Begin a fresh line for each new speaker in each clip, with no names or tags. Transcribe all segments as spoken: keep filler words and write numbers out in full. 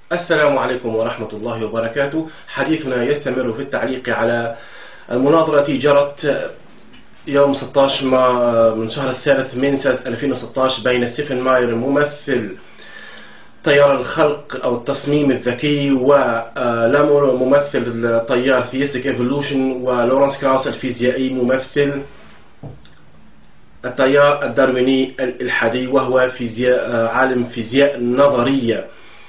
السلام عليكم ورحمة الله وبركاته. حديثنا يستمر في التعليق على المناظرة التي جرت يوم ستة عشر من شهر الثالث من سنة ألفين وستة عشر بين ستيفن ماير ممثل طيار الخلق أو التصميم الذكي، ولامور ممثل طيار ثيستيك ايفولوشن، ولورانس كراوس الفيزيائي ممثل التيار الدارويني الإلحادي وهو فيزياء عالم فيزياء نظرية.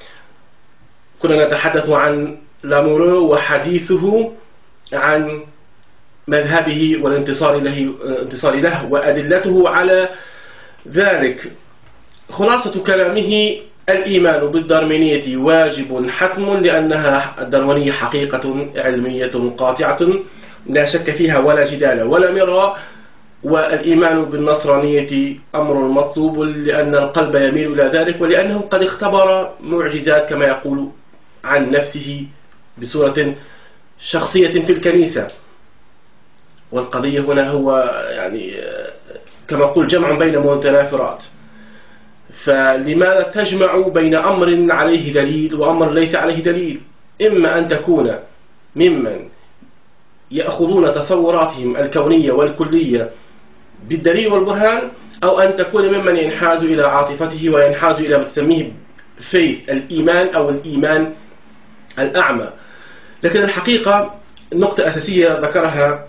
كنا نتحدث عن لامورو وحديثه عن مذهبه والانتصار له, انتصار له وأدلته على ذلك. خلاصة كلامه: الإيمان بالداروينية واجب حتم، لأنها الداروينية حقيقة علمية قاطعة لا شك فيها ولا جدال ولا مرى. والإيمان بالنصرانية أمر مطلوب، لأن القلب يميل إلى ذلك، ولأنه قد اختبر معجزات كما يقول عن نفسه بصورة شخصية في الكنيسة. والقضية هنا هو يعني كما أقول جمع بين متنافرات. فلماذا تجمع بين أمر عليه دليل وأمر ليس عليه دليل؟ إما أن تكون ممن يأخذون تصوراتهم الكونية والكلية بالدليل والبرهان، أو أن تكون ممن ينحاز إلى عاطفته وينحاز إلى ما تسميه faith الإيمان أو الإيمان الأعمى. لكن الحقيقة نقطة أساسية ذكرها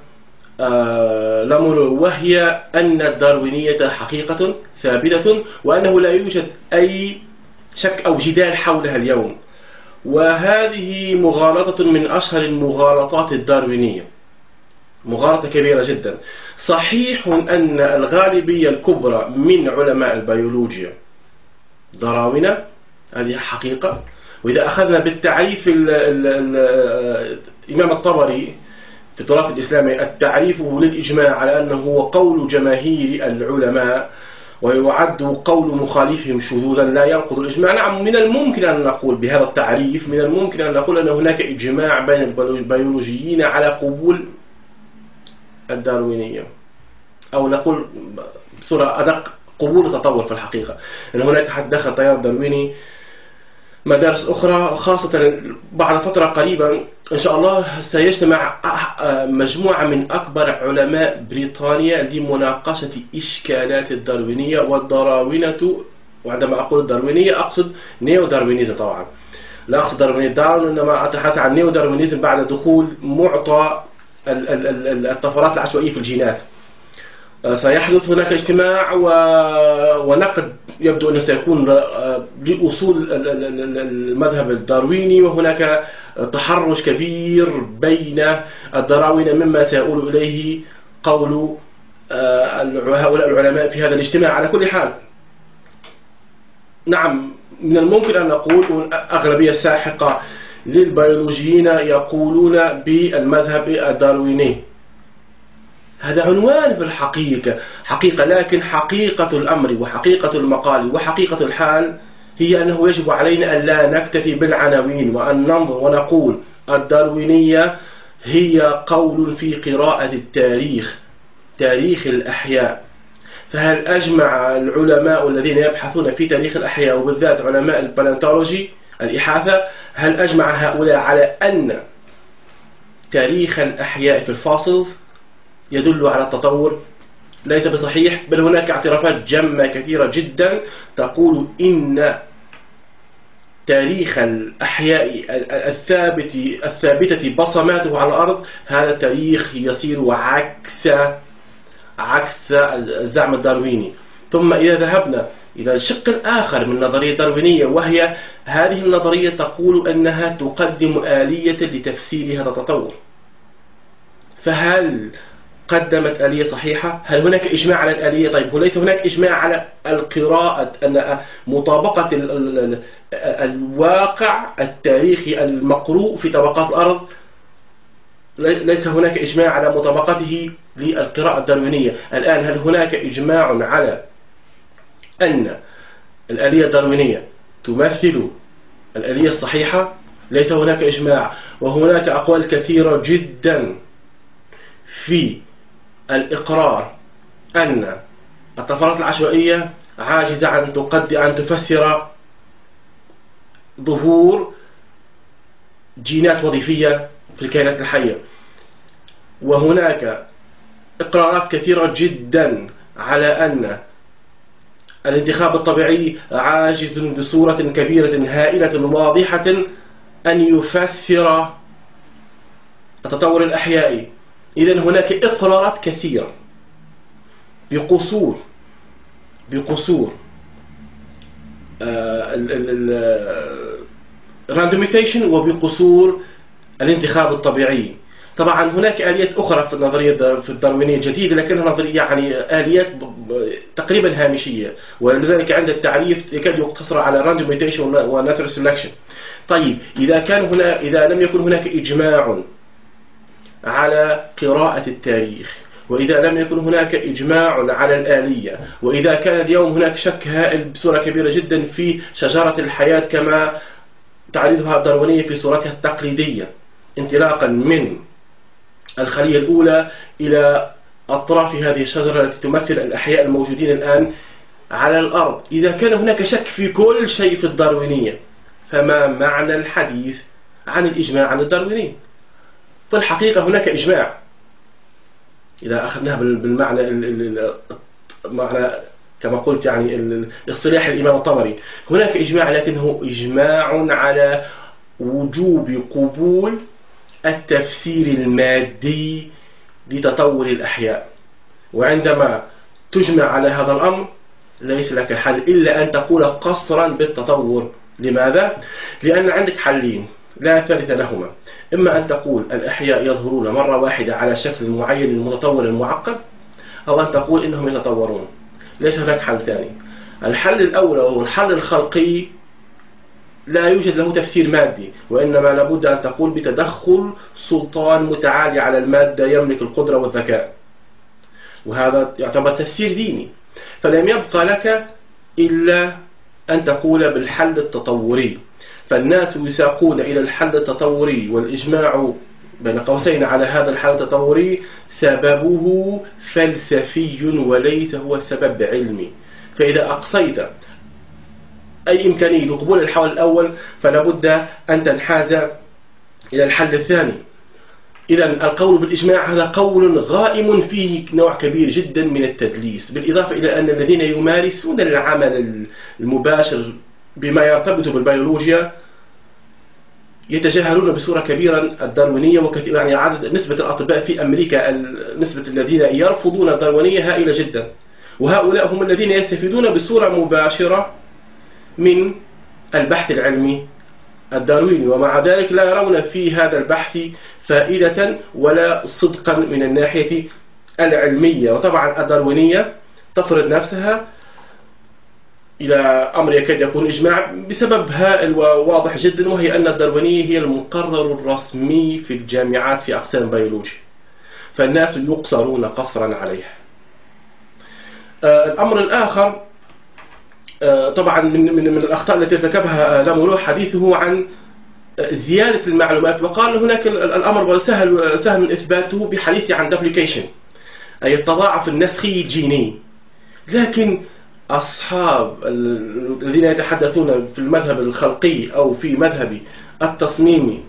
آه لامورو، وهي أن الداروينية حقيقة ثابتة، وأنه لا يوجد أي شك أو جدال حولها اليوم. وهذه مغالطة من أشهر المغالطات الداروينية، مغالطة كبيرة جدا. صحيح أن الغالبية الكبرى من علماء البيولوجيا دراوينة، هذه حقيقة. وإذا أخذنا بالتعريف ال ال ال الإمام الطبري في التراث الإسلامي، التعريف للإجماع على أنه هو قول جماهير العلماء، ويعد قول مخالفهم شذوذا لا ينقض الإجماع. نعم، من الممكن أن نقول بهذا التعريف، من الممكن أن نقول أن هناك إجماع بين البيولوجيين على قبول الداروينية، أو نقول بصورة أدق قبول التطور. في الحقيقة أن هناك حد دخل تيار دارويني مدارس أخرى، خاصة بعد فترة قريبة إن شاء الله سيجتمع مجموعة من أكبر علماء بريطانيا لمناقشة إشكالات الداروينية والدراوينة. وعندما أقول الداروينية أقصد نيو داروينيزم، طبعا لا أقصد داروينية داون، إنما أتحدث عن نيو داروينيزم بعد دخول معطى الطفرات العشوائية في الجينات. سيحدث هناك اجتماع ونقد يبدو أنه سيكون لأصول المذهب الدارويني، وهناك تحرش كبير بين الدراوين مما سيؤول إليه قول هؤلاء العلماء في هذا الاجتماع. على كل حال، نعم، من الممكن أن نقول أغلبية الساحقة للبيولوجيين يقولون بالمذهب الدارويني. هذا عنوان في الحقيقة حقيقة، لكن حقيقة الأمر وحقيقة المقال وحقيقة الحال هي أنه يجب علينا أن لا نكتفي بالعناوين، وأن ننظر ونقول الداروينية هي قول في قراءة التاريخ، تاريخ الأحياء. فهل أجمع العلماء الذين يبحثون في تاريخ الأحياء، وبالذات علماء البالنتولوجي الإحاثة، هل أجمع هؤلاء على أن تاريخ الأحياء في الفاصلز يدل على التطور؟ ليس بصحيح، بل هناك اعترافات جمة كثيرة جدا تقول إن تاريخ الأحياء الثابت الثابتة بصماته على الأرض، هذا التاريخ يصير عكس عكس الزعم الدارويني. ثم إذا ذهبنا إلى الشق الآخر من النظرية الداروينية، وهي هذه النظرية تقول أنها تقدم آلية لتفسير هذا التطور. فهل قدمت آلية صحيحة؟ هل هناك إجماع على الآلية؟ طيب، وليس هناك إجماع على القراءة، أن مطابقة الواقع التاريخي المقروء في طبقات الأرض، ليس هناك إجماع على مطابقته للقراءة الداروينية. الآن هل هناك إجماع على أن الآلية الداروينية تمثل الآلية الصحيحة؟ ليس هناك إجماع، وهناك أقوال كثيرة جدا في الإقرار أن الطفرات العشوائية عاجزة عن تقدر أن تفسر ظهور جينات وظيفية في الكائنات الحية. وهناك إقرارات كثيرة جدا على أن الانتخاب الطبيعي عاجز بصورة كبيرة هائلة واضحة أن يفسر التطور الأحيائي. إذن هناك إقرارات كثيرة بقصور بقصور الراندوميتيشن وبقصور الانتخاب الطبيعي. طبعا هناك آليات أخرى في النظرية في الداروينية الجديدة، لكنها نظرية يعني آليات تقريبا هامشية، ولذلك عند التعريف يكاد يقتصر على راندوميتيشن وناتشورال سيلكشن. طيب إذا كان هنا إذا لم يكن هناك إجماع على قراءة التاريخ، وإذا لم يكن هناك إجماع على الآلية، وإذا كان اليوم هناك شك هائل بصورة كبيرة جدا في شجرة الحياة كما تعرضها الداروينية في صورتها التقليدية، انطلاقا من الخلية الأولى إلى أطراف هذه الشجرة التي تمثل الأحياء الموجودين الآن على الأرض، إذا كان هناك شك في كل شيء في الداروينية، فما معنى الحديث عن الإجماع عن الداروينية؟ في الحقيقة هناك إجماع إذا أخذناها بالمعنى معنى كما قلت يعني اصطلاح الإمام الطبري، هناك إجماع، لكنه إجماع على وجوب قبول التفسير المادي لتطور الأحياء. وعندما تجمع على هذا الأمر ليس لك حل إلا أن تقول قصرا بالتطور. لماذا؟ لأن عندك حلين لا ثالث لهما، إما أن تقول الأحياء يظهرون مرة واحدة على شكل معين متطور معقد، أو أن تقول إنهم يتطورون. ليس هناك حل ثاني. الحل الأول هو الحل الخلقي، لا يوجد له تفسير مادي، وإنما لابد أن تقول بتدخل سلطان متعالي على المادة يملك القدرة والذكاء، وهذا يعتبر تفسير ديني. فلم يبقى لك إلا أن تقول بالحل التطوري. فالناس يساقون إلى الحل التطوري، والإجماع بين قوسين على هذا الحل التطوري سببه فلسفي وليس هو سبب علمي. فإذا أقصيت أي إمكانية لقبول الحل الأول فلا بد أن تنحاز إلى الحل الثاني. إذن القول بالإجماع هذا قول غائم فيه نوع كبير جدا من التدليس، بالإضافة إلى أن الذين يمارسون العمل المباشر بما يرتبط بالبيولوجيا يتجاهلون بصورة كبيرة الداروينية. وكثير يعني عدد نسبة الأطباء في أمريكا، نسبة الذين يرفضون الداروينية هائلة جدا، وهؤلاء هم الذين يستفيدون بصورة مباشرة من البحث العلمي الدارويني، ومع ذلك لا يرون في هذا البحث فائدة ولا صدقا من الناحية العلمية. وطبعا الداروينية تفرض نفسها إلى أمر يكاد يكون إجماع بسبب هائل وواضح جدا، وهي أن الداروينية هي المقرر الرسمي في الجامعات في أقسام البيولوجيا، فالناس يقصرون قصرا عليها. الأمر الآخر طبعا من من الأخطاء التي ارتكبها لامورو حديثه عن زيادة المعلومات، وقال هناك الأمر سهل سهل إثباته بحديثه عن duplication، أي التضاعف النسخي الجيني. لكن أصحاب الذين يتحدثون في المذهب الخلقي أو في مذهب التصميم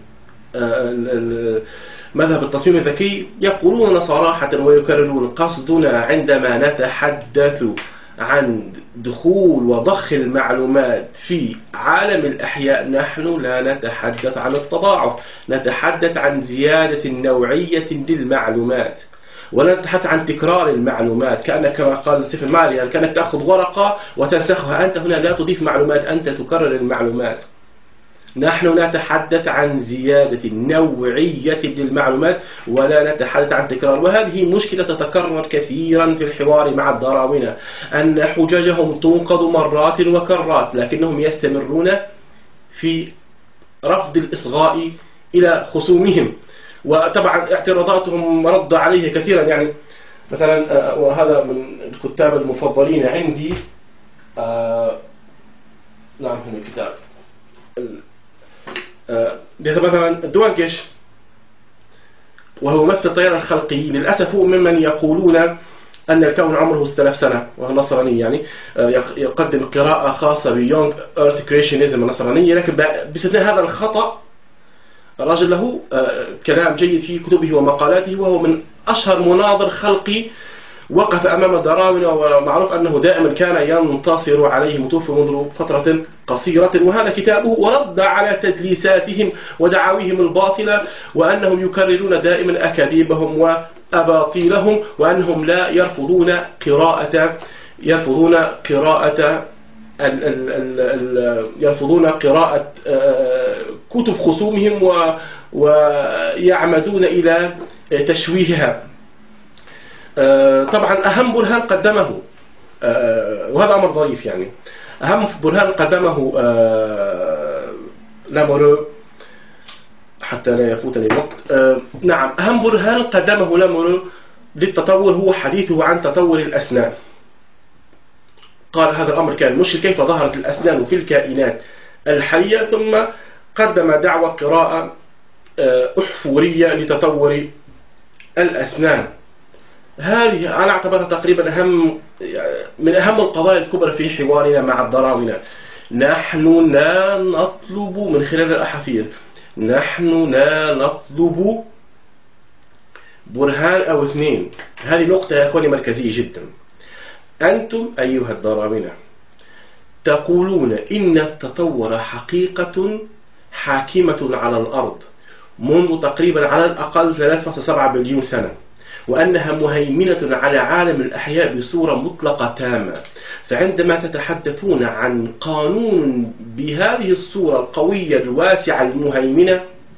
مذهب التصميم الذكي يقولون صراحة ويكررون: قصدنا عندما نتحدث عن دخول وضخ المعلومات في عالم الأحياء نحن لا نتحدث عن التضاعف، نتحدث عن زيادة نوعية للمعلومات، ولا نتحدث عن تكرار المعلومات. كأنك كما قال ستيفن ماري يعني كأنك تأخذ ورقة وتنسخها، أنت هنا لا تضيف معلومات، أنت تكرر المعلومات. نحن نتحدث عن زيادة نوعية للمعلومات ولا نتحدث عن تكرار. وهذه مشكلة تتكرر كثيرا في الحوار مع الدراوينة، أن حججهم تنقض مرات وكرات، لكنهم يستمرون في رفض الإصغاء إلى خصومهم. وطبعا اعتراضاتهم رد عليه كثيرا، يعني مثلا وهذا من الكتاب المفضلين عندي، آه نعم هنا الكتاب آه مثلا دوانكش، وهو ممثل التيار الخلقي. للأسف هو ممن يقولون أن الكون عمره ستة آلاف سنة، وهو نصراني يعني آه يقدم قراءة خاصة بيونغ Earth Creationism النصرانية، لكن باستثناء هذا الخطأ الرجل له كلام جيد في كتبه ومقالاته، وهو من أشهر مناظر خلقي وقف أمام الدراوينة، ومعروف أنه دائما كان ينتصر عليه، متوفى منذ فترة قصيرة. وهذا كتابه، ورد على تدليساتهم ودعاويهم الباطلة، وأنهم يكررون دائما أكاذيبهم وأباطيلهم، وأنهم لا يرفضون قراءة يرفضون قراءة ال ال ال ال يرفضون قراءة كتب خصومهم، ويعمدون إلى تشويهها. طبعا أهم برهان قدمه، وهذا أمر ظريف يعني، أهم برهان قدمه لامورو، حتى لا يفوتني الوقت، نعم أهم برهان قدمه لامورو للتطور هو حديثه عن تطور الأسنان. قال هذا الأمر كان مشكل، كيف ظهرت الأسنان في الكائنات الحية، ثم قدم دعوة قراءة أحفورية لتطور الأسنان. هذه أنا أعتبرها تقريبا أهم من أهم القضايا الكبرى في حوارنا مع الدراوينة. نحن لا نطلب من خلال الأحافير، نحن لا نطلب برهان أو اثنين. هذه نقطة يا أخواني مركزية جدا. أنتم أيها الدراوينة تقولون إن التطور حقيقة حاكمة على الأرض منذ تقريبا على الأقل ثلاثة فاصلة سبعة بليون سنة، وأنها مهيمنة على عالم الأحياء بصورة مطلقة تامة. فعندما تتحدثون عن قانون بهذه الصورة القوية الواسعة المهيمنة،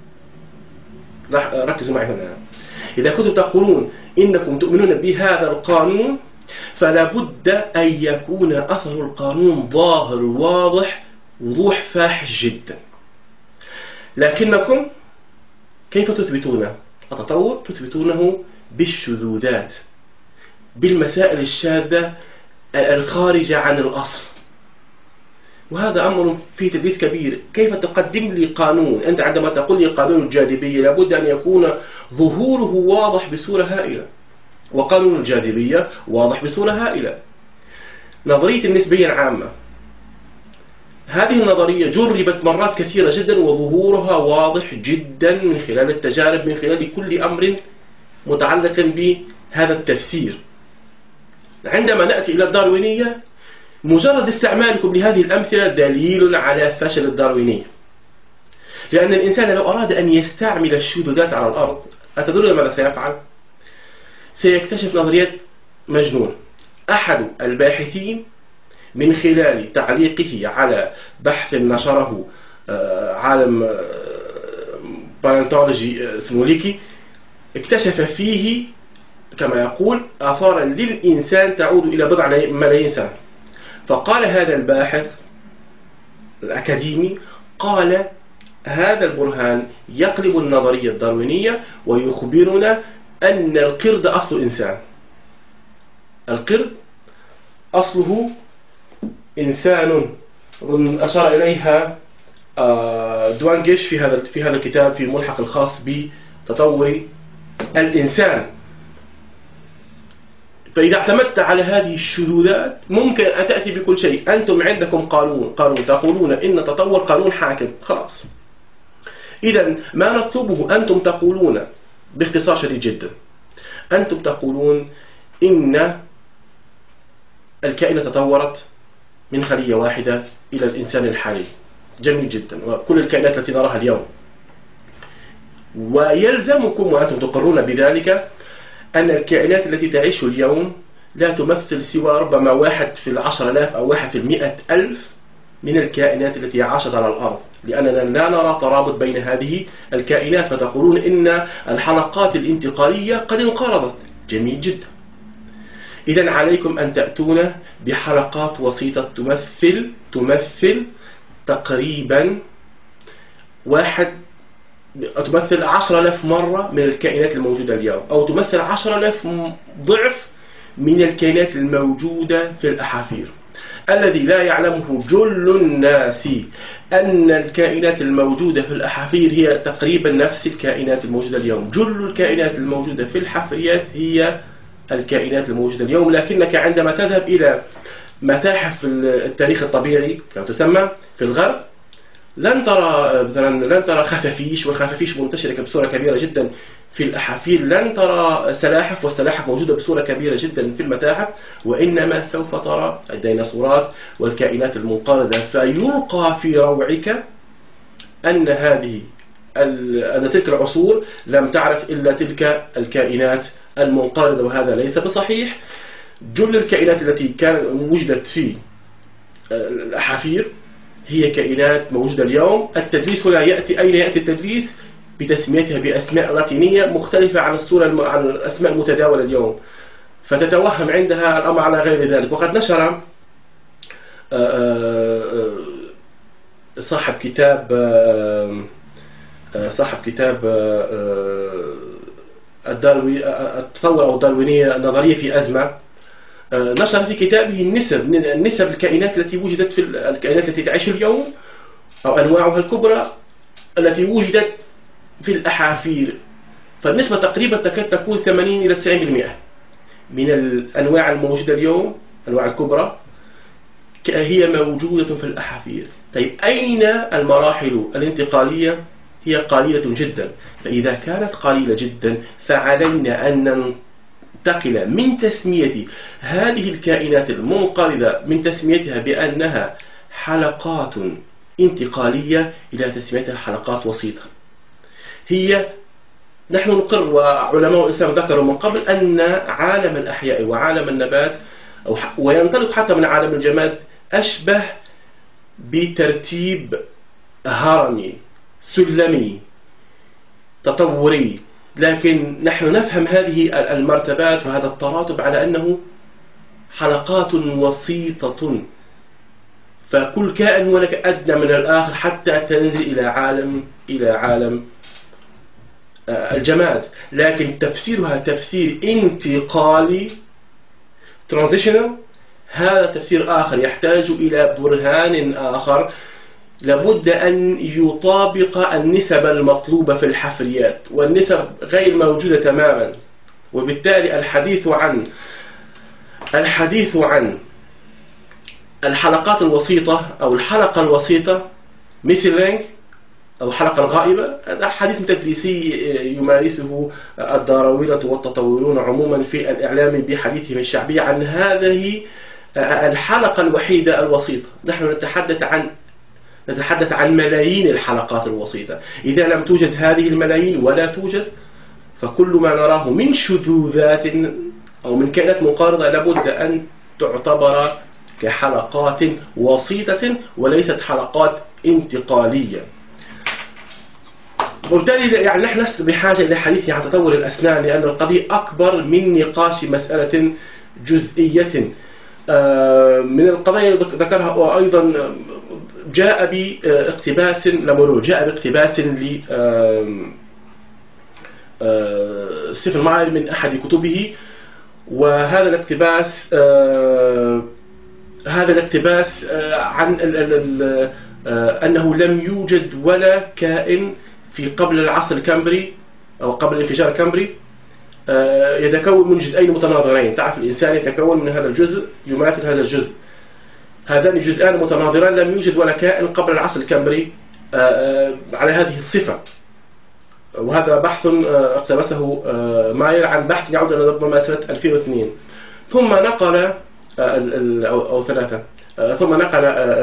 ركزوا معي هنا، إذا كنتم تقولون إنكم تؤمنون بهذا القانون، فلا بد أن يكون أثر القانون ظاهر واضح وضوح فاحش جدا. لكنكم كيف تثبتون التطور؟ تثبتونه بالشذوذات، بالمسائل الشاذة الخارجة عن الأصل، وهذا أمر فيه تدليس كبير. كيف تقدم لي قانون؟ أنت عندما تقول لي قانون الجاذبية لابد أن يكون ظهوره واضح بصورة هائلة، وقانون الجاذبية واضح بصورة هائلة. نظرية النسبية العامة، هذه النظرية جربت مرات كثيرة جدا، وظهورها واضح جدا من خلال التجارب، من خلال كل أمر متعلق بهذا التفسير. عندما نأتي إلى الداروينية، مجرد استعمالكم لهذه الأمثلة دليل على فشل الداروينية، لأن الإنسان لو أراد أن يستعمل الشذوذات على الأرض، أتدرون ماذا سيفعل؟ سيكتشف نظريات مجنون. أحد الباحثين من خلال تعليقه على بحث نشره عالم بالنتولوجي اسمه ليكي، اكتشف فيه كما يقول آثارا للإنسان تعود إلى بضع ملايين سنة. فقال هذا الباحث الأكاديمي، قال هذا البرهان يقلب النظرية الداروينية ويخبرنا أن القرد أصل إنسان. القرد أصله إنسان، أشار إليها دوانجيش في هذا في هذا الكتاب في الملحق الخاص بتطور الإنسان. فإذا اعتمدت على هذه الشذوذات ممكن أن تأتي بكل شيء. أنتم عندكم قانون قانون تقولون إن تطور قانون حاكم، خلاص. إذا ما نطلبه، أنتم تقولون باختصار شديد جدا، أنتم تقولون إن الكائنة تطورت من خلية واحدة إلى الإنسان الحالي. جميل جدا، وكل الكائنات التي نراها اليوم. ويلزمكم وأنتم تقرون بذلك أن الكائنات التي تعيش اليوم لا تمثل سوى ربما واحد في العشر آلاف أو واحد في المئة ألف من الكائنات التي عاشت على الأرض، لأننا لا نرى ترابط بين هذه الكائنات. فتقولون إن الحلقات الانتقالية قد انقرضت. جميل جدا. إذن عليكم أن تأتون بحلقات وسيطة تمثل تمثل تقريبا واحد تمثل عشر آلاف مرة من الكائنات الموجودة اليوم، أو تمثل عشر آلاف ضعف من الكائنات الموجودة في الأحافير. الذي لا يعلمه جل الناس أن الكائنات الموجودة في الأحافير هي تقريبا نفس الكائنات الموجودة اليوم. جل الكائنات الموجودة في الحفريات هي الكائنات الموجودة اليوم. لكنك عندما تذهب إلى متاحف التاريخ الطبيعي كما تسمى في الغرب، لن ترى مثلا لن ترى خفافيش، والخفافيش منتشرة بصورة كبيرة جدا في الأحافير. لن ترى سلاحف، والسلاحف موجودة بصورة كبيرة جدا في المتاحف. وإنما سوف ترى الديناصورات والكائنات المنقرضة. فيلقى في روعك أن هذه أن تلك العصور لم تعرف إلا تلك الكائنات المنقرضة، وهذا ليس بصحيح. جل الكائنات التي كانت وجدت في الأحافير هي كائنات موجودة اليوم. التدليس هنا يأتي، أين يأتي التدليس؟ بتسميتها بأسماء لاتينية مختلفة عن الصورة عن الأسماء المتداولة اليوم، فتتوهم عندها الأمر على غير ذلك. وقد نشر صاحب كتاب صاحب كتاب الداروي التطور أو الداروينية النظرية في أزمة، نشر في كتابه النسب النسب الكائنات التي وجدت في الكائنات التي تعيش اليوم أو أنواعها الكبرى التي وجدت في الأحافير. فالنسبة تقريبا تكاد تكون ثمانين إلى تسعين بالمئة من الأنواع الموجودة اليوم، أنواع الكبرى، هي موجودة في الأحافير. طيب أين المراحل الانتقالية؟ هي قليلة جدا. فإذا كانت قليلة جدا فعلينا أن ننتقل من تسمية هذه الكائنات المنقرضة من تسميتها بأنها حلقات انتقالية إلى تسميتها حلقات وسيطة. هي نحن نقر، وعلماء الإسلام ذكروا من قبل، أن عالم الأحياء وعالم النبات وينطلق حتى من عالم الجماد أشبه بترتيب هرمي سلمي تطوري، لكن نحن نفهم هذه المرتبات وهذا التراتب على أنه حلقات وسيطة. فكل كائن ولك أدنى من الآخر حتى تنزل إلى عالم إلى عالم الجماد. لكن تفسيرها تفسير انتقالي transitional، هذا تفسير آخر يحتاج إلى برهان آخر. لابد أن يطابق النسب المطلوبة في الحفريات، والنسب غير موجودة تماما. وبالتالي الحديث عن الحديث عن الحلقات الوسيطة أو الحلقة الوسيطة missing link أو الحلقة الغائبة، هذا حديث تدريسي يمارسه الداروينة والتطورون عموما في الإعلام بحديثهم الشعبي عن هذه الحلقة الوحيدة الوسيطة. نحن نتحدث عن نتحدث عن ملايين الحلقات الوسيطة. إذا لم توجد هذه الملايين ولا توجد، فكل ما نراه من شذوذات أو من كائنات منقرضة لابد أن تعتبر كحلقات وسيطة وليست حلقات انتقالية. وبالتالي يعني نحن بحاجة إلى حديث عن تطور الأسنان، لأن القضية أكبر من نقاش مسألة جزئية. من القضايا ذكرها أيضا جاء باقتباس لامورو جاء باقتباس ل ستيفن ماير من أحد كتبه، وهذا الاقتباس هذا الاقتباس عن أنه لم يوجد ولا كائن في قبل العصر الكمبري أو قبل الانفجار الكمبري يتكون من جزئين متناظرين. تعرف الإنسان يتكون من هذا الجزء يماثل هذا الجزء، هذان الجزئان متناظران. لم يوجد ولا كائن قبل العصر الكمبري على هذه الصفة. وهذا بحث اقتبسه ماير عن بحث يعود إلى ربما سنة ألفين واثنين. ثم نقل أو ثلاثة ثم نقل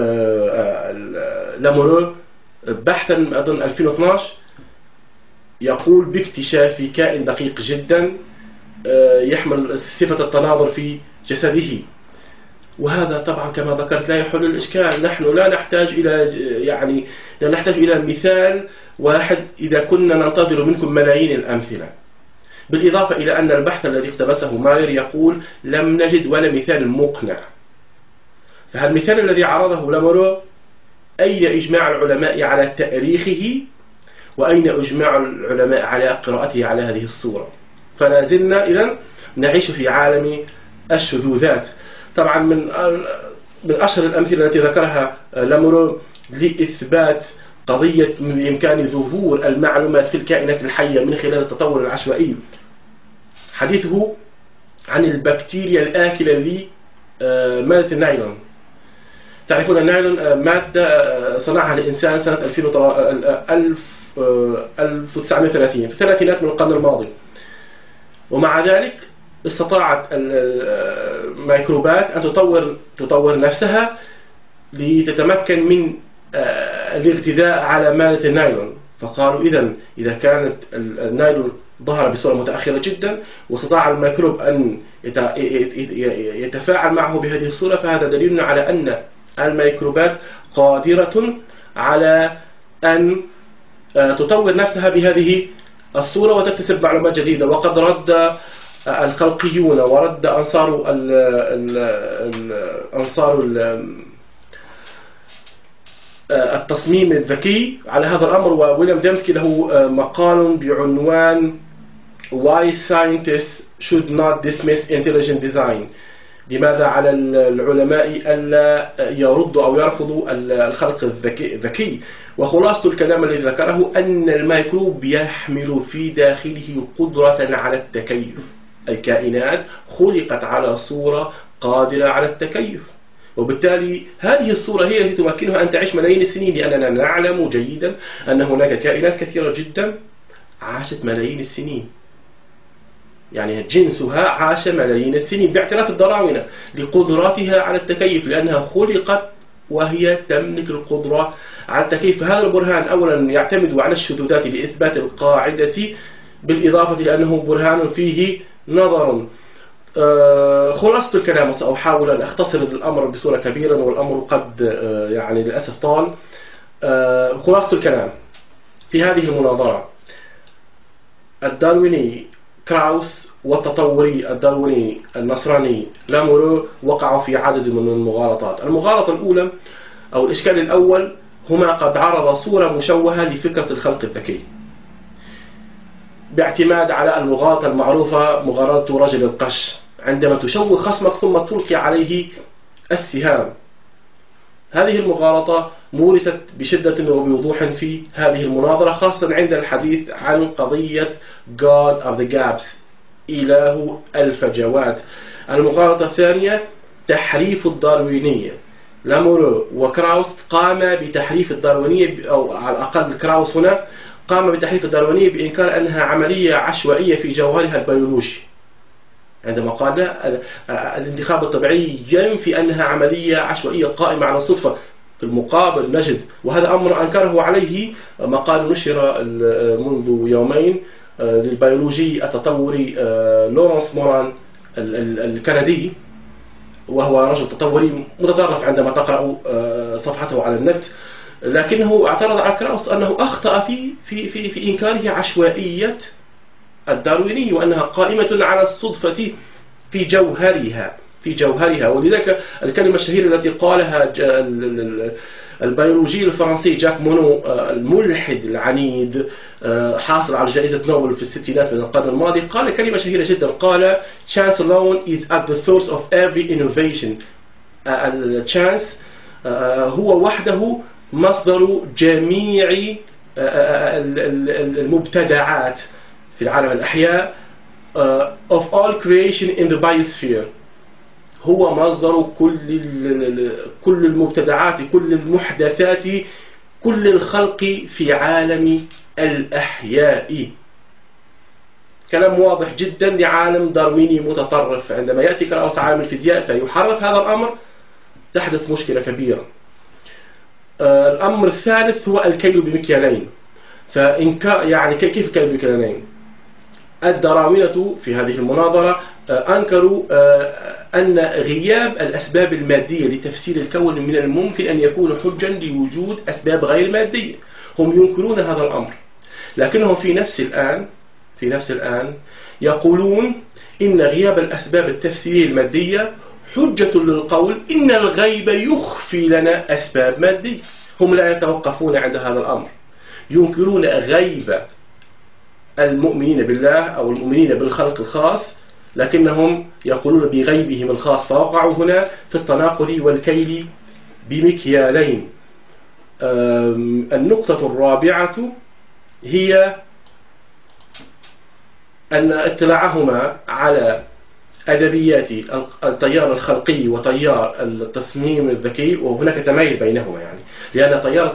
لامورو بحثا أظن ألفين واثناشر يقول باكتشاف كائن دقيق جدا يحمل صفة التناظر في جسده. وهذا طبعا كما ذكرت لا يحل الإشكال. نحن لا نحتاج إلى يعني لا نحتاج إلى مثال واحد إذا كنا ننتظر منكم ملايين الأمثلة. بالإضافة إلى أن البحث الذي اقتبسه ماير يقول لم نجد ولا مثال مقنع. فالمثال الذي عرضه لامورو أين إجماع العلماء على تأريخه، وأين إجماع العلماء على قراءته على هذه الصورة؟ فلا زلنا إذن نعيش في عالم الشذوذات. طبعا من من أشهر الأمثلة التي ذكرها لامورو لإثبات قضية من إمكان ظهور المعلومات في الكائنات الحية من خلال التطور العشوائي حديثه عن البكتيريا الآكلة لمادة النايلون. تعرفون النايلون مادة صنعها الإنسان سنة ألف وتسعمائة وثلاثين في الثلاثينات من القرن الماضي، ومع ذلك استطاعت الميكروبات أن تطور تطور نفسها لتتمكن من الاغتذاء على مادة النايلون. فقالوا إذا إذا كانت النايلون ظهر بصورة متأخرة جدا واستطاع الميكروب أن يتفاعل معه بهذه الصورة، فهذا دليل على أن الميكروبات قادرة على أن تطور نفسها بهذه الصورة وتكتسب معلومات جديدة. وقد رد الخلقيون ورد أنصار ال ال أنصار ال التصميم الذكي على هذا الأمر، وويليام ديمسكي له مقال بعنوان Why Scientists Should Not Dismiss Intelligent Design. لماذا على العلماء ألا يردوا أو يرفضوا الخلق الذكي؟ وخلاصة الكلام الذي ذكره أن الميكروب يحمل في داخله قدرة على التكيف، الكائنات خلقت على صورة قادرة على التكيف، وبالتالي هذه الصورة هي التي تمكنها أن تعيش ملايين السنين، لأننا نعلم جيدا أن هناك كائنات كثيرة جدا عاشت ملايين السنين، يعني جنسها عاش ملايين السنين باعتراف الدراونة لقدراتها على التكيف، لأنها خلقت وهي تملك القدرة على التكيف. هذا البرهان أولا يعتمد على الشذوذات لإثبات القاعدة، بالإضافة لأنه برهان فيه نظر. أه خلاصة الكلام، سأحاول أن أختصر الأمر بصورة كبيرة والأمر قد أه يعني للأسف طال. أه خلاصة الكلام في هذه المناظرة، الدارويني كراوس والتطوري الدارويني النصراني لامورو وقعوا في عدد من المغالطات. المغالطة الأولى أو الإشكال الأول هما قد عرض صورة مشوهة لفكرة الخلق الذكي باعتماد على المغالطة المعروفة مغالطة رجل القش، عندما تشوه خصمك ثم تلقي عليه السهام. هذه المغالطة مورست بشدة وبوضوح في هذه المناظرة، خاصة عند الحديث عن قضية God of the Gaps، إله الفجوات. المغالطة الثانية تحريف الداروينية. لامورو وكراوس قام بتحريف الداروينية، أو على الأقل كراوس هنا قام بتحريف الداروينية بإنكار أنها عملية عشوائية في جوهرها البيولوجي، عندما قال الانتخاب الطبيعي ينفي أنها عملية عشوائية قائمة على الصدفة. في المقابل نجد، وهذا أمر أنكره عليه مقال نشر منذ يومين للبيولوجي التطوري لورانس موران الكندي، وهو رجل تطوري متطرف عندما تقرأ صفحته على النت، لكنه اعترض على كراوس أنه أخطأ في في في في إنكاره عشوائية الداروينية، وأنها قائمة على الصدفة في جوهرها في جوهرها ولذلك الكلمة الشهيرة التي قالها البيولوجي الفرنسي جاك مونو الملحد العنيد حاصل على جائزة نوبل في الستينات من القرن الماضي، قال كلمة شهيرة جدا، قال chance alone is at the source of every innovation. الchance هو وحده مصدر جميع المبتدعات في العالم الأحياء of all creation in the biosphere. هو مصدر كل كل المبتدعات، كل المحدثات، كل الخلق في عالم الأحياء. كلام واضح جدا لعالم دارويني متطرف. عندما يأتي كراوس عالم الفيزياء فيحرف هذا الأمر تحدث مشكلة كبيرة. الأمر الثالث هو الكيل بمكيالين. فإنكار يعني كيف الكيل بمكيالين؟ الدراوينة في هذه المناظرة أنكروا أن غياب الأسباب المادية لتفسير الكون من الممكن أن يكون حجا لوجود أسباب غير مادية. هم ينكرون هذا الأمر، لكنهم في نفس الآن في نفس الآن يقولون إن غياب الأسباب التفسيرية المادية حجة للقول إن الغيب يخفي لنا أسباب مادية. هم لا يتوقفون عند هذا الأمر، ينكرون غيب المؤمنين بالله أو المؤمنين بالخلق الخاص، لكنهم يقولون بغيبهم الخاص، فوقعوا هنا في التناقض والكيل بمكيالين. النقطة الرابعة هي أن اطلاعهما على أدبيات التيار الخلقي وتيار التصميم الذكي، وهناك تميز بينهما يعني، لأن تيار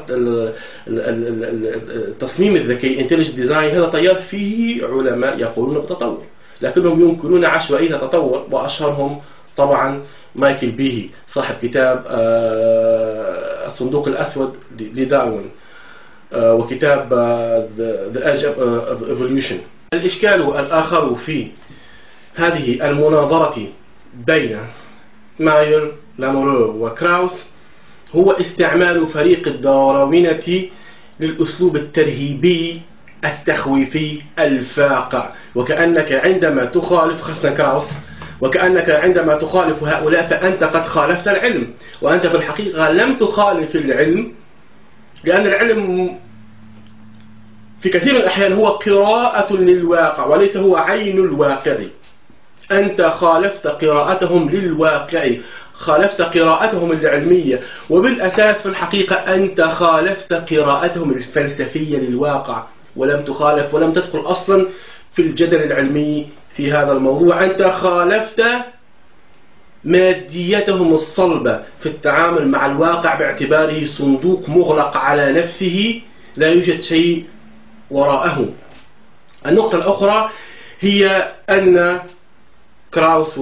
التصميم الذكي Intelligent Design هذا تيار فيه علماء يقولون بتطور، لكنهم ينكرون عشوائية التطور، وأشهرهم طبعا مايكل بيهي صاحب كتاب الصندوق الأسود لداروين، وكتاب The Age of Evolution. الإشكال الآخر في هذه المناظرة بين ماير، لامورو وكراوس هو استعمال فريق الداروينة للأسلوب الترهيبي التخويفي الفاقع، وكأنك عندما تخالف خاصة كراوس وكأنك عندما تخالف هؤلاء فأنت قد خالفت العلم، وأنت في الحقيقة لم تخالف العلم، لأن العلم في كثير من الأحيان هو قراءة للواقع وليس هو عين الواقع. أنت خالفت قراءتهم للواقع، خالفت قراءتهم العلمية، وبالأساس في الحقيقة أنت خالفت قراءتهم الفلسفية للواقع، ولم تخالف ولم تدخل أصلا في الجدل العلمي في هذا الموضوع. أنت خالفت ماديتهم الصلبة في التعامل مع الواقع باعتباره صندوق مغلق على نفسه لا يوجد شيء وراءه. النقطة الأخرى هي أن كراوس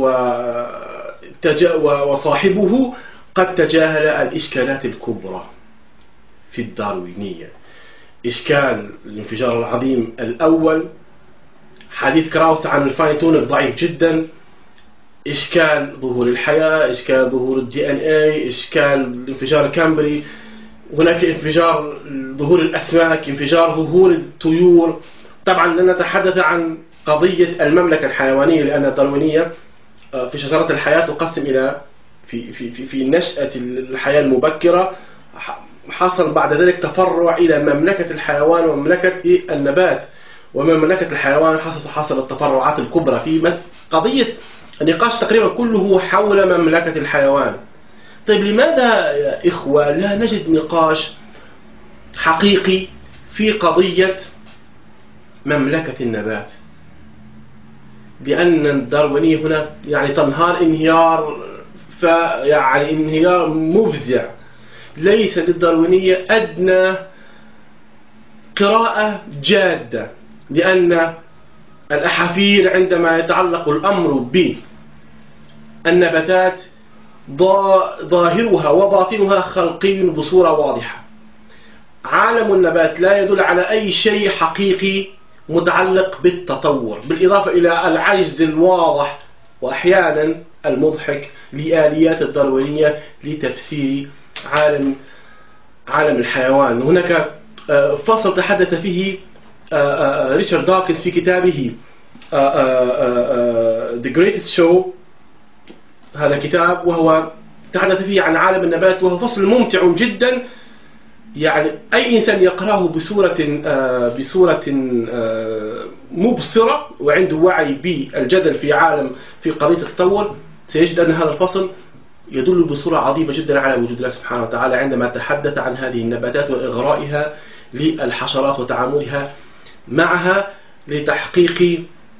وصاحبه قد تجاهل الإشكالات الكبرى في الداروينية. إشكال الانفجار العظيم الأول، حديث كراوس عن الفاين تونينج ضعيف جدا، إشكال ظهور الحياة، إشكال ظهور الدي ان اي، إشكال الانفجار الكامبري، هناك انفجار ظهور الأسماك، انفجار ظهور الطيور. طبعا لن نتحدث عن قضية المملكة الحيوانية، لأن الداروينية في شجرة الحياة تقسم إلى في في في في نشأة الحياة المبكرة، حصل بعد ذلك تفرع إلى مملكة الحيوان ومملكة النبات، ومملكة الحيوان حصل حصل التفرعات الكبرى في قضية. النقاش تقريبا كله حول مملكة الحيوان. طيب لماذا يا إخوة لا نجد نقاش حقيقي في قضية مملكة النبات؟ لأن الداروينية هنا يعني تنهار انهيار يعني انهيار مفزع، ليس للداروينية أدنى قراءة جادة، لأن الأحافير عندما يتعلق الأمر بالنباتات ظاهرها وباطنها خلقي بصورة واضحة. عالم النبات لا يدل على أي شيء حقيقي متعلق بالتطور، بالإضافة إلى العجز الواضح وأحيانا المضحك لآليات الداروينية لتفسير عالم عالم الحيوان. هناك فصل تحدث فيه ريتشارد داوكنز في كتابه The Greatest Show، هذا كتاب وهو تحدث فيه عن عالم النبات، وهو فصل ممتع جدا، يعني أي إنسان يقرأه بصورة بصورة مبصرة وعنده وعي بالجدل في عالم في قضية التطور سيجد أن هذا الفصل يدل بصورة عظيمة جدا على وجود الله سبحانه وتعالى عندما تحدث عن هذه النباتات وإغرائها للحشرات وتعاملها معها لتحقيق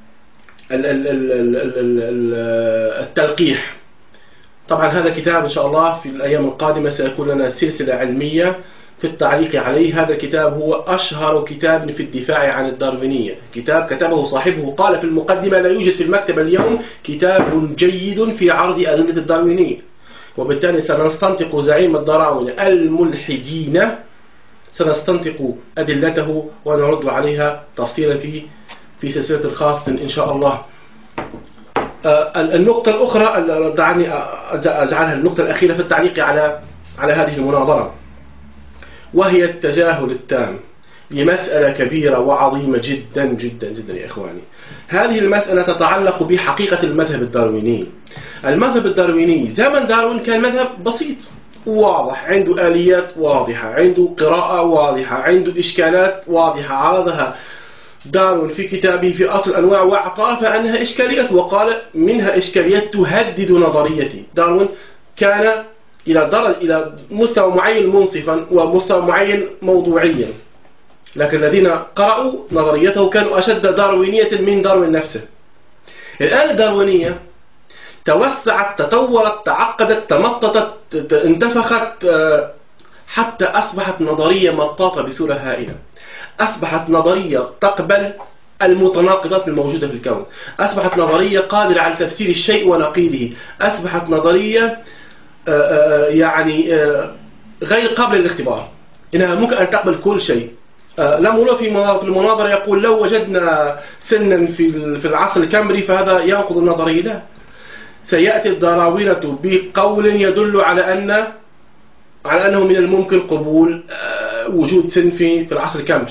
التلقيح. طبعا هذا كتاب إن شاء الله في الأيام القادمة سيكون لنا سلسلة علمية في التعليق عليه. هذا الكتاب هو أشهر كتاب في الدفاع عن الداروينية، كتاب كتبه صاحبه قال في المقدمة: لا يوجد في المكتبة اليوم كتاب جيد في عرض أدلة الداروينية. وبالتالي سنستنطق زعيم الدراوين الملحدين، سنستنطق أدلته ونرد عليها تفصيلا في في سلسلة خاصة إن شاء الله. النقطة الأخرى دعني أجعلها النقطة الأخيرة في التعليق على على هذه المناظرة، وهي التجاهل التام لمسألة كبيرة وعظيمة جدا جدا جدا يا إخواني. هذه المسألة تتعلق بحقيقة المذهب الدارويني. المذهب الدارويني زمن داروين كان مذهب بسيط واضح، عنده آليات واضحة، عنده قراءة واضحة، عنده إشكالات واضحة عرضها داروين في كتابه في أصل الأنواع واعترف أنها إشكاليات، وقال منها إشكاليات تهدد نظريتي. داروين كان إلى درجة إلى مستوى معين منصفا ومستوى معين موضوعيا، لكن الذين قرأوا نظريته كانوا أشد داروينية من داروين نفسه. الآن الداروينية توسعت، تطورت، تعقدت، تمططت، انتفخت، حتى أصبحت نظرية مطاطة بصورة هائلة. أصبحت نظرية تقبل المتناقضات الموجودة في الكون، أصبحت نظرية قادرة على تفسير الشيء ونقيضه، أصبحت نظرية يعني غير قابلة للاختبار، إنها ممكن أن تقبل كل شيء. لامورو في المناظرة يقول لو وجدنا سنا في العصر الكامبري فهذا ينقض النظرية. لا، سيأتي الدراوينة بقول يدل على أن على أنه من الممكن قبول وجود سن في العصر الكامبري.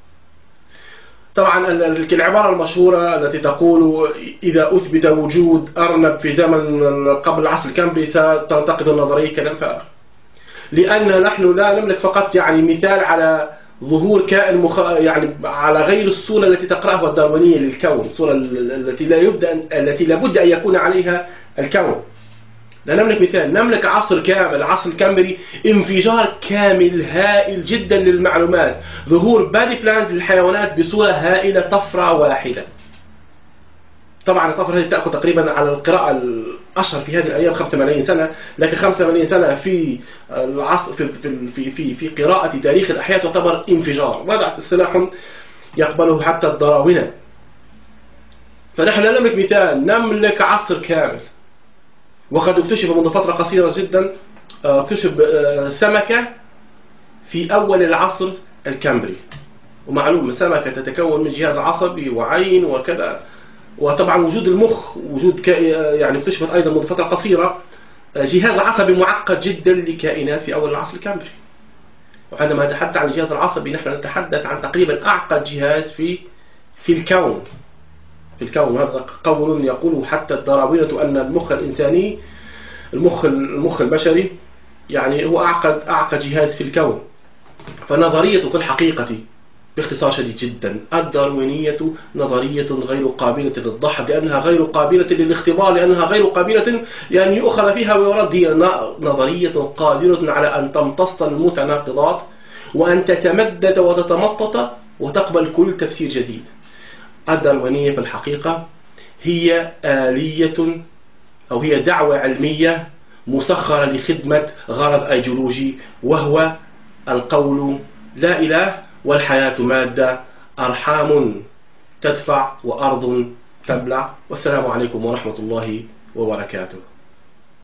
طبعا العبارة المشهورة التي تقول إذا أثبت وجود أرنب في زمن قبل العصر الكامبري ستنتقد النظرية، كلام فارغ. لأن نحن لا نملك فقط يعني مثال على ظهور كائن مخ... يعني على غير الصورة التي تقرأها الداروينية للكون، الصورة التي لا يبدأ التي لابد أن يكون عليها الكون. لا نملك مثال، نملك عصر كامل، العصر الكامبري، انفجار كامل هائل جدا للمعلومات، ظهور بادي بلانز للحيوانات بصورة هائلة، طفرة واحدة. طبعا الطفرة هذه تأخذ تقريبا على القراءة الأشهر في هذه الأيام خمسة ملايين سنة، لكن خمسة ملايين سنة في العصر في في في في قراءة تاريخ الأحياء تعتبر انفجار، وهذا اصطلاح يقبله حتى الدراوينة. فنحن لا نملك مثال، نملك عصر كامل. وقد اكتشف منذ فترة قصيرة جدا اكتشف سمكة في أول العصر الكامبري، ومعلوم السمكة تتكون من جهاز عصبي وعين وكذا، وطبعا وجود المخ وجود يعني اكتشفت أيضا منذ فترة قصيرة جهاز عصبي معقد جدا لكائنات في أول العصر الكامبري. وعندما نتحدث عن الجهاز العصبي نحن نتحدث عن تقريبا أعقد جهاز في في الكون في الكون هذا قول يقوله حتى الدراوينة أن المخ الإنساني، المخ المخ البشري يعني هو أعقد أعقد جهاز في الكون. فنظرية في الحقيقة باختصار شديد جدا الداروينية نظرية غير قابلة للدحض، لأنها غير قابلة للاختبار، لأنها غير قابلة لأن يؤخذ فيها ويرد. هي نظرية قادرة على أن تمتص المتناقضات وأن تتمدد وتتمطط وتقبل كل تفسير جديد. الداروينية في الحقيقة هي آلية أو هي دعوة علمية مسخرة لخدمة غرض أيديولوجي، وهو القول لا إله والحياة مادة، أرحام تدفع وأرض تبلع. والسلام عليكم ورحمة الله وبركاته.